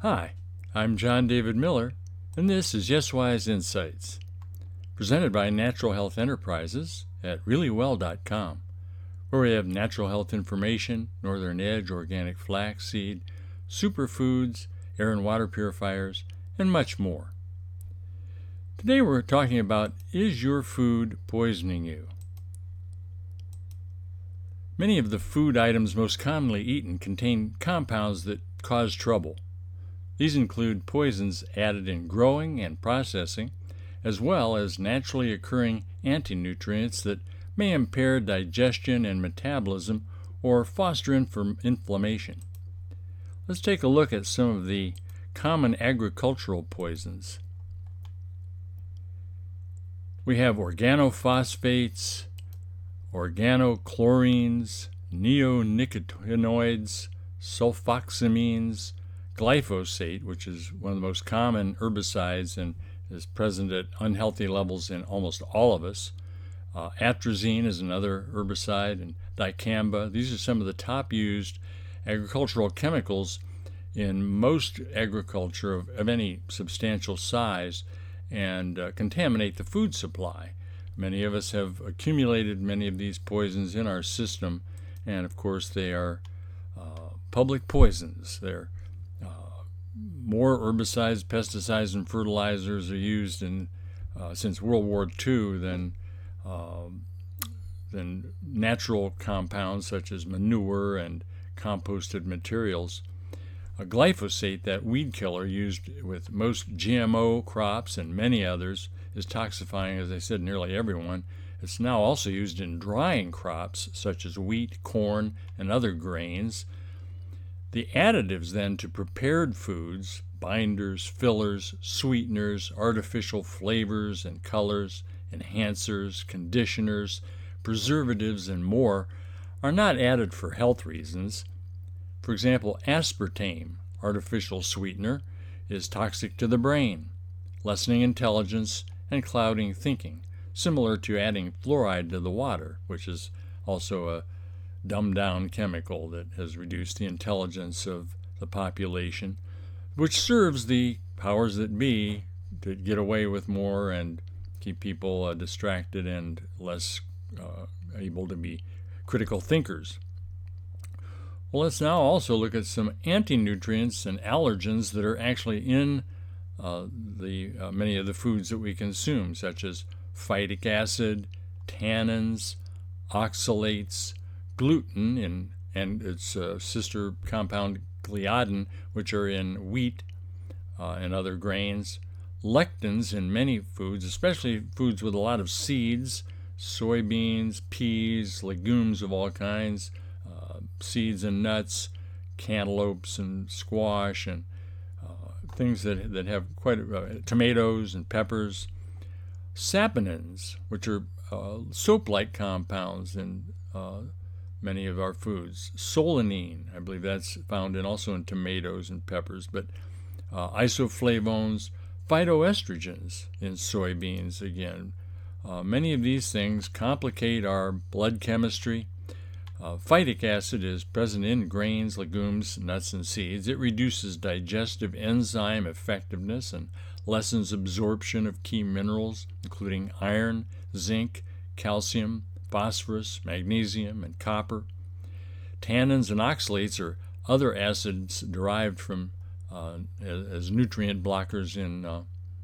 Hi, I'm John David Miller, and this is YesWise Insights, presented by Natural Health Enterprises at ReallyWell.com, where we have natural health information, Northern Edge organic flaxseed, superfoods, air and water purifiers, and much more. Today we're talking about, is your food poisoning you? Many of the food items most commonly eaten contain compounds that cause trouble. These include poisons added in growing and processing, as well as naturally occurring anti-nutrients that may impair digestion and metabolism or foster inflammation. Let's take a look at some of the common agricultural poisons. We have organophosphates, organochlorines, neonicotinoids, sulfoxamines, glyphosate, which is one of the most common herbicides and is present at unhealthy levels in almost all of us. Atrazine is another herbicide, and dicamba. These are some of the top used agricultural chemicals in most agriculture of any substantial size and contaminate the food supply. Many of us have accumulated many of these poisons in our system, and of course they are public poisons. They're more herbicides, pesticides, and fertilizers are used since World War II than natural compounds such as manure and composted materials. Glyphosate, that weed killer used with most GMO crops and many others, is toxifying, as I said, nearly everyone. It's now also used in drying crops such as wheat, corn, and other grains. The additives then to prepared foods, binders, fillers, sweeteners, artificial flavors and colors, enhancers, conditioners, preservatives, and more, are not added for health reasons. For example, aspartame, artificial sweetener, is toxic to the brain, lessening intelligence and clouding thinking, similar to adding fluoride to the water, which is also a dumbed-down chemical that has reduced the intelligence of the population, which serves the powers that be to get away with more and keep people distracted and less able to be critical thinkers. Well, let's now also look at some anti-nutrients and allergens that are actually in many of the foods that we consume, such as phytic acid, tannins, oxalates, gluten, and its sister compound gliadin, which are in wheat and other grains, lectins in many foods, especially foods with a lot of seeds, soybeans, peas, legumes of all kinds, seeds and nuts, cantaloupes and squash, and things that have tomatoes and peppers. Saponins, which are soap-like compounds in many of our foods. Solanine, I believe that's found also in tomatoes and peppers, but isoflavones, phytoestrogens in soybeans again. Many of these things complicate our blood chemistry. Phytic acid is present in grains, legumes, nuts, and seeds. It reduces digestive enzyme effectiveness and lessens absorption of key minerals, including iron, zinc, calcium, phosphorus, magnesium, and copper. Tannins and oxalates are other acids derived from as nutrient blockers in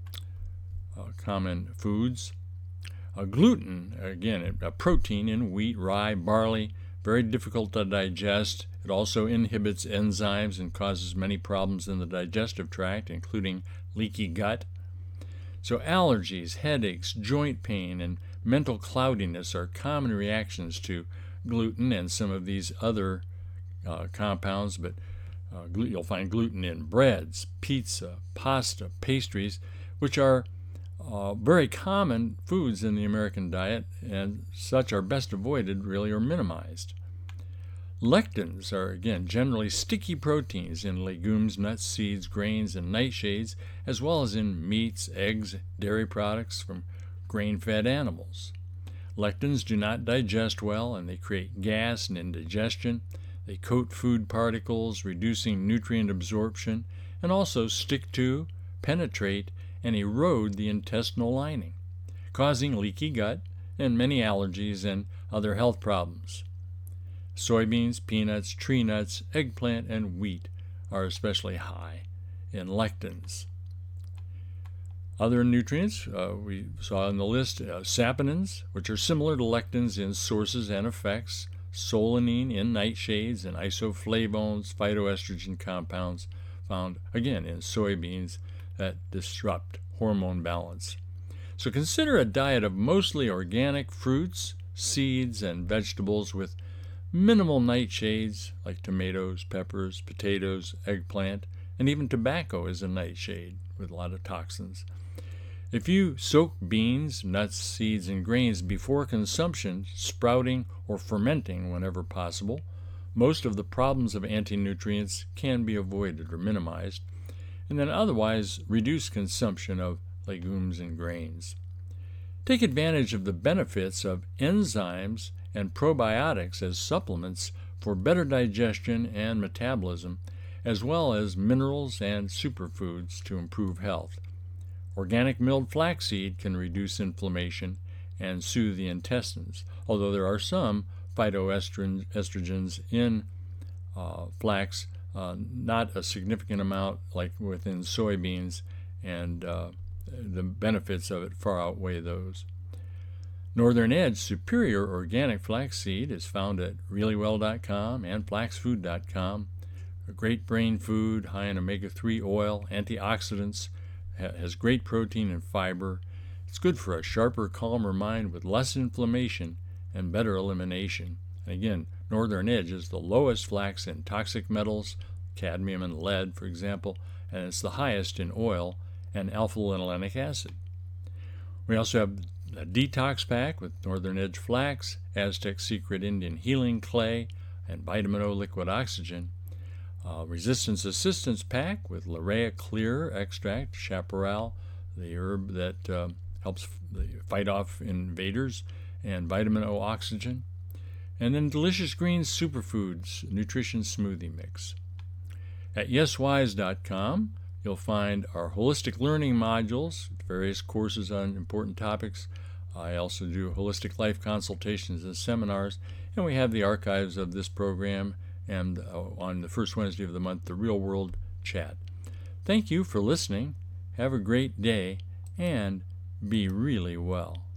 common foods. Gluten, again, a protein in wheat, rye, barley, very difficult to digest. It also inhibits enzymes and causes many problems in the digestive tract, including leaky gut. So allergies, headaches, joint pain, and mental cloudiness are common reactions to gluten and some of these other compounds, but you'll find gluten in breads, pizza, pasta, pastries, which are very common foods in the American diet, and such are best avoided, really, or minimized. Lectins are, again, generally sticky proteins in legumes, nuts, seeds, grains, and nightshades, as well as in meats, eggs, dairy products from grain-fed animals. Lectins do not digest well, and they create gas and indigestion. They coat food particles, reducing nutrient absorption and also stick to, penetrate, and erode the intestinal lining, causing leaky gut and many allergies and other health problems. Soybeans, peanuts, tree nuts, eggplant, and wheat are especially high in lectins. Other nutrients we saw in the list, saponins, which are similar to lectins in sources and effects, solanine in nightshades, and isoflavones, phytoestrogen compounds found again in soybeans that disrupt hormone balance. So consider a diet of mostly organic fruits, seeds, and vegetables with minimal nightshades like tomatoes, peppers, potatoes, eggplant, and even tobacco is a nightshade with a lot of toxins. If you soak beans, nuts, seeds, and grains before consumption, sprouting or fermenting whenever possible, most of the problems of anti-nutrients can be avoided or minimized, and then otherwise reduce consumption of legumes and grains. Take advantage of the benefits of enzymes and probiotics as supplements for better digestion and metabolism, as well as minerals and superfoods to improve health. Organic milled flaxseed can reduce inflammation and soothe the intestines, although there are some phytoestrogens in flax, not a significant amount like within soybeans, and the benefits of it far outweigh those. Northern Edge Superior Organic Flaxseed is found at reallywell.com and flaxfood.com. A great brain food, high in omega-3 oil, antioxidants, has great protein and fiber. It's good for a sharper, calmer mind with less inflammation and better elimination. And again, Northern Edge is the lowest flax in toxic metals, cadmium and lead, for example, and it's the highest in oil and alpha-linolenic acid. We also have a detox pack with Northern Edge flax, Aztec Secret Indian Healing Clay, and Vitamin O liquid oxygen. Resistance Assistance Pack with Larea Clear Extract, Chaparral, the herb that helps fight off invaders, and Vitamin O Oxygen. And then Delicious Greens Superfoods Nutrition Smoothie Mix. At yeswise.com, you'll find our holistic learning modules, various courses on important topics. I also do holistic life consultations and seminars, and we have the archives of this program, and on the first Wednesday of the month, the Real World Chat. Thank you for listening. Have a great day, and be really well.